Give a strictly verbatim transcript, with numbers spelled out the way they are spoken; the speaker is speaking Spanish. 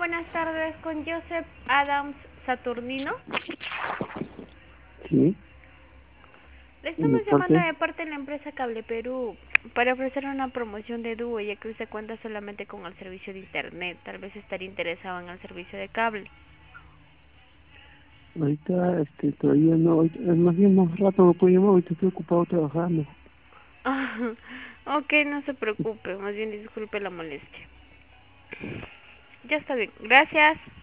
buenas tardes con Joseph Adams Saturnino. Sí, Le ¿y estamos por llamando qué? de parte de la empresa Cable Perú para ofrecer una promoción de dúo, ya que usted cuenta solamente con el servicio de internet. Tal vez estaría interesado en el servicio de cable. Ahorita, este, todavía no, ahorita- eh, más bien más rato me puedo llamar, ahorita estoy ocupado trabajando. Ok, no se preocupe, más bien disculpe la molestia. Ya está bien, gracias.